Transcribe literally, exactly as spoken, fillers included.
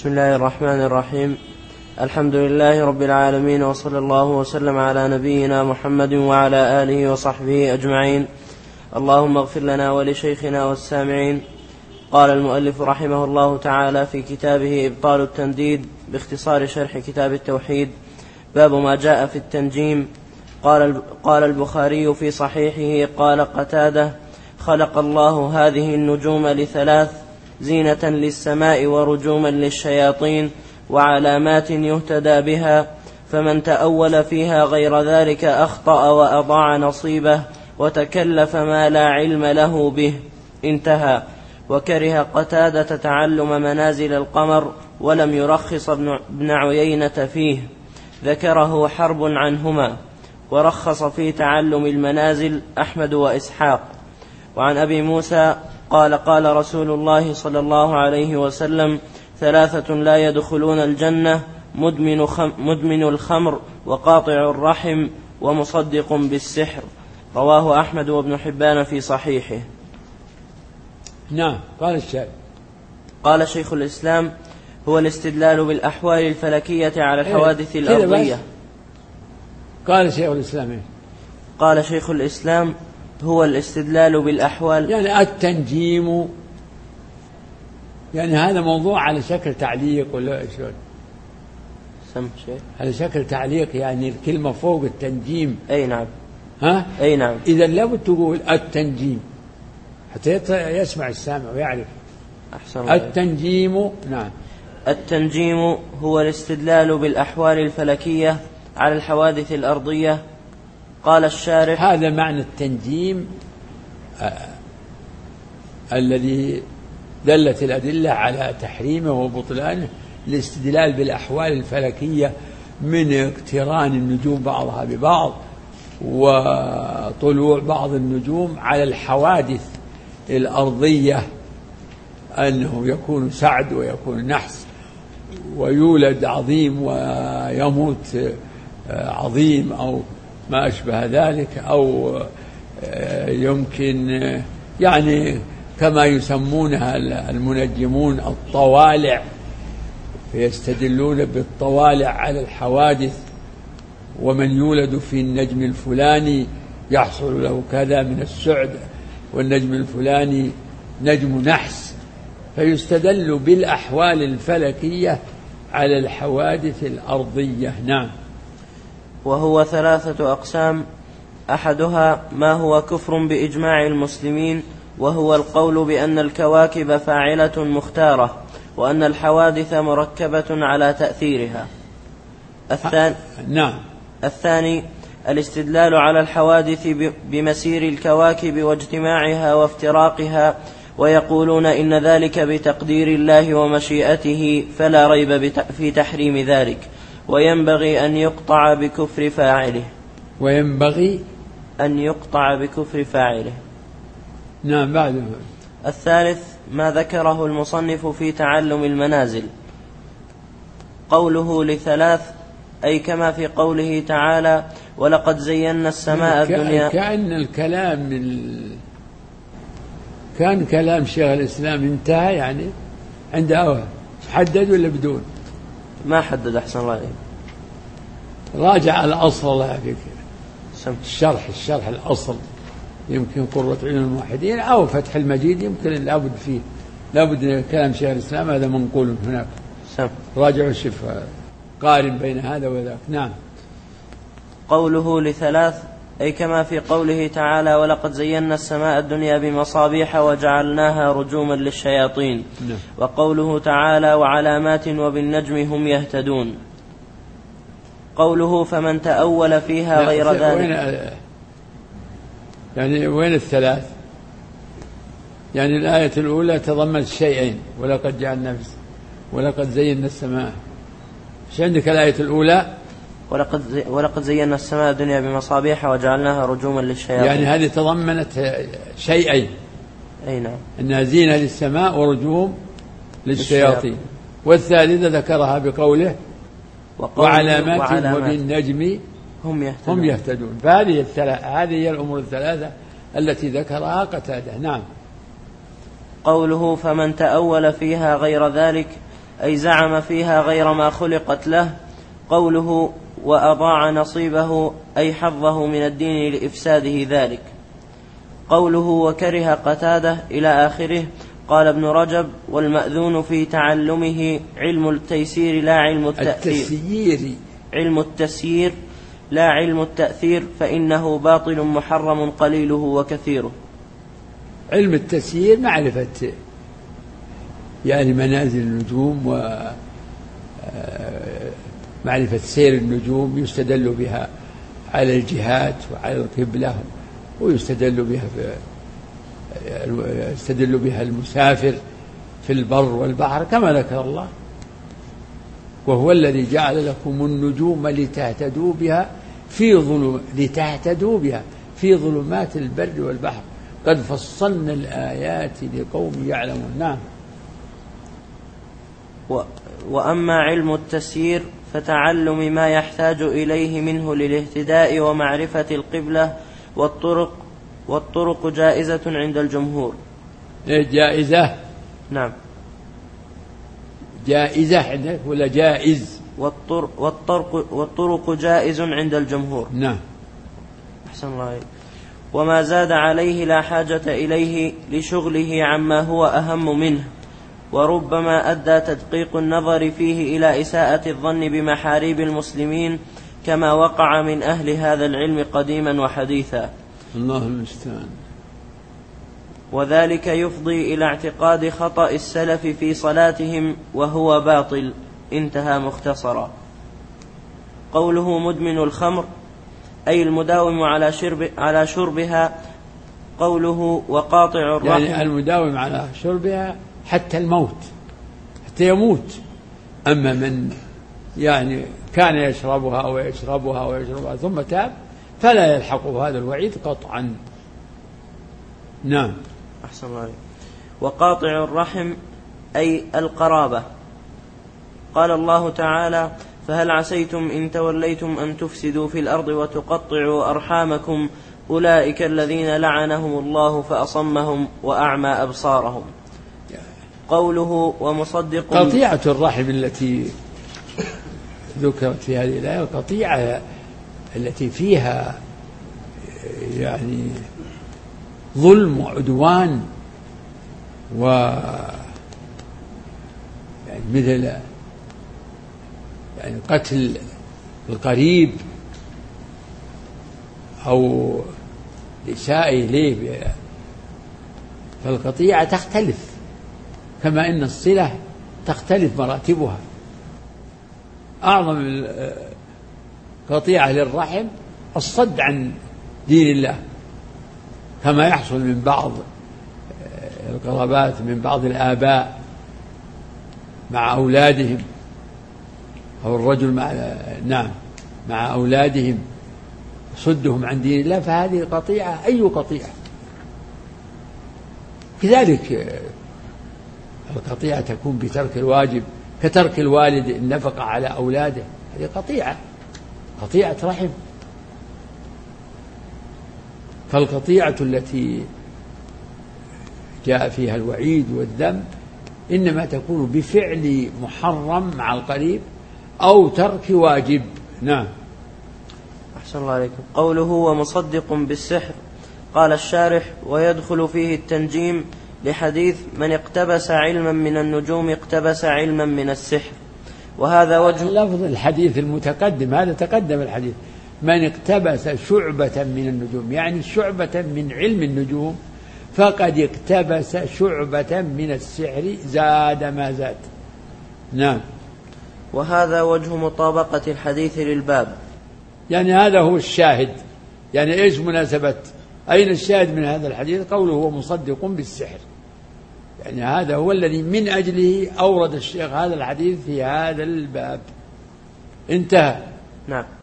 بسم الله الرحمن الرحيم. الحمد لله رب العالمين، وصلى الله وسلم على نبينا محمد وعلى آله وصحبه أجمعين. اللهم اغفر لنا ولشيخنا والسامعين. قال المؤلف رحمه الله تعالى في كتابه إبطال التنديد باختصار شرح كتاب التوحيد، باب ما جاء في التنجيم. قال قال البخاري في صحيحه قال قتادة: خلق الله هذه النجوم لثلاث: زينة للسماء ورجوما للشياطين وعلامات يهتدى بها، فمن تأول فيها غير ذلك أخطأ وأضاع نصيبه وتكلف ما لا علم له به. انتهى. وكره قتادة تعلم منازل القمر ولم يرخص ابن عيينة فيه، ذكره حرب عنهما، ورخص في تعلم المنازل أحمد وإسحاق. وعن أبي موسى قال قال رسول الله صلى الله عليه وسلم: ثلاثة لا يدخلون الجنة: مدمن, خم مدمن الخمر وقاطع الرحم ومصدق بالسحر. رواه أحمد وابن حبان في صحيحه. نعم. قال الشيخ قال شيخ الإسلام: هو الاستدلال بالأحوال الفلكية على الحوادث إيه؟ الأرضية. قال شيخ الإسلام إيه؟ قال شيخ الإسلام: هو الاستدلال بالأحوال، يعني التنجيم، يعني هذا موضوع على شكل تعليق ولا ايش؟ سم شيء على شكل تعليق، يعني الكلمة فوق التنجيم. أي نعم. ها؟ أي نعم. إذا لابد تقول التنجيم حتى يسمع السامع ويعرف. أحسن. التنجيم. نعم. التنجيم هو الاستدلال بالأحوال الفلكية على الحوادث الأرضية. قال الشارح: هذا معنى التنجيم آه الذي دلت الأدلة على تحريمه وبطلانه، الاستدلال بالأحوال الفلكية من اقتران النجوم بعضها ببعض وطلوع بعض النجوم على الحوادث الأرضية، أنه يكون سعد ويكون نحس ويولد عظيم ويموت عظيم أو ما أشبه ذلك، أو يمكن يعني كما يسمونها المنجمون الطوالع، فيستدلون بالطوالع على الحوادث، ومن يولد في النجم الفلاني يحصل له كذا من السعد، والنجم الفلاني نجم نحس، فيستدل بالأحوال الفلكية على الحوادث الأرضية. نعم. وهو ثلاثة أقسام: أحدها ما هو كفر بإجماع المسلمين، وهو القول بأن الكواكب فاعلة مختارة، وأن الحوادث مركبة على تأثيرها. الثاني نعم. الثاني الاستدلال على الحوادث بمسير الكواكب واجتماعها وافتراقها، ويقولون إن ذلك بتقدير الله ومشيئته، فلا ريب في تحريم ذلك، وينبغي أن يقطع بكفر فاعله. وينبغي أن يقطع بكفر فاعله. نعم. بعد. الثالث ما ذكره المصنف في تعلم المنازل، قوله لثلاث، أي كما في قوله تعالى: ولقد زينا السماء الدنيا. كأن الكلام ال... كان كلام شيخ الإسلام انتهى، يعني عند أول حدد ولا بدون؟ ما حدد. أحسن الله عليك. راجع الأصل الله فيك. سمت. الشرح الشرح الأصل يمكن قرة عين الموحدين أو فتح المجيد، يمكن لابد فيه لابد كلام شيخ الإسلام هذا منقول هناك. سمت. راجع الشف قارن بين هذا وذاك. نعم. قوله لثلاث، أي كما في قوله تعالى: ولقد زينا السماء الدنيا بمصابيح وجعلناها رجوما للشياطين. نعم. وقوله تعالى: وعلامات وبالنجم هم يهتدون. قوله فمن تأول فيها غير ذلك. وين يعني وين الثلاث؟ يعني الآية الأولى تضمنت شيئين: ولقد جعلنا ولقد زينا السماء. ايش عندك الآية الأولى؟ ولقد زي ولقد زينا السماء الدنيا بمصابيح وجعلناها رجوما للشياطين. يعني هذه تضمنت شيئين. أي نعم. أنها زينة للسماء ورجوم للشياطين. والثالثة ذكرها بقوله: وعلامات, وعلامات وبالنجم هم يهتدون. هم يهتدون. فهذه هذه هي الأمور الثلاثة التي ذكرها قتادة. نعم. قوله فمن تأول فيها غير ذلك، أي زعم فيها غير ما خلقت له. قوله وأضاع نصيبه أي حظه من الدين لإفساده ذلك. قوله وكره قتادة إلى آخره. قال ابن رجب والمأذون في تعلمه علم التيسير لا علم التأثير علم التسيير لا علم التأثير فإنه باطل محرم قليله وكثيره. علم التسيير معرفة يعني منازل النجوم ومعرفة سير النجوم يستدل بها على الجهات وعلى القبلة ويستدل بها يستدل بها المسافر في البر والبحر كما ذكر الله. وهو الذي جعل لكم النجوم لتهتدوا بها في ظلم لتهتدوا بها في ظلمات البر والبحر قد فصلنا الآيات لقوم يعلمون. نعم. وأما علم التسيير فتعلم ما يحتاج إليه منه للاهتداء ومعرفة القبلة والطرق والطرق جائزة عند الجمهور. جائزة. نعم. جائزة عندك ولا جائز؟ والطرق, والطرق, والطرق جائز عند الجمهور. نعم. أحسن الله عليك. وما زاد عليه لا حاجة إليه لشغله عما هو أهم منه، وربما أدى تدقيق النظر فيه إلى إساءة الظن بمحاريب المسلمين كما وقع من أهل هذا العلم قديما وحديثا. الله المستعان. وذلك يفضي إلى اعتقاد خطأ السلف في صلاتهم وهو باطل. انتهى مختصرا. قوله مدمن الخمر أي المداوم على شرب على شربها. قوله وقاطع الرحم يعني المداوم على شربها حتى الموت، حتى يموت. أما من يعني كان يشربها ويشربها ويشربها ثم تاب فلا يلحقه هذا الوعيد قطعا. نعم. أحسن الله. وقاطع الرحم أي القرابة. قال الله تعالى فهل عسيتم إن توليتم أن تفسدوا في الأرض وتقطعوا أرحامكم أولئك الذين لعنهم الله فأصمهم وأعمى أبصارهم. قوله ومصدق. قطيعة الرحم التي ذكرت في هذه الآية القطيعة التي فيها يعني ظلم وعدوان و يعني مثل يعني قتل القريب أو الإساءة إليه. فالقطيعة تختلف كما إن الصلة تختلف مراتبها. أعظم القطيعة للرحم الصد عن دين الله كما يحصل من بعض القرابات من بعض الآباء مع أولادهم أو الرجل مع نعم مع أولادهم صدهم عن دين الله، فهذه قطيعة. أي قطيعة؟ كذلك القطيعة تكون بترك الواجب كترك الوالد النفقة على أولاده، هذه قطيعة قطيعة رحم. فالقطيعة التي جاء فيها الوعيد والذنب إنما تكون بفعل محرم مع القريب أو ترك واجب. نعم. أحسن الله عليكم. قوله ومصدق بالسحر. قال الشارح ويدخل فيه التنجيم لحديث من اقتبس علما من النجوم اقتبس علما من السحر. وهذا وجه لفظ الحديث المتقدم، هذا تقدم الحديث من اقتبس شعبة من النجوم، يعني شعبة من علم النجوم فقد اقتبس شعبة من السحر زاد ما زاد. نعم. وهذا وجه مطابقة الحديث للباب، يعني هذا هو الشاهد. يعني إيش مناسبة أين الشاهد من هذا الحديث؟ قوله هو مصدق بالسحر، يعني هذا هو الذي من أجله أورد الشيخ هذا الحديث في هذا الباب. انتهى. نعم.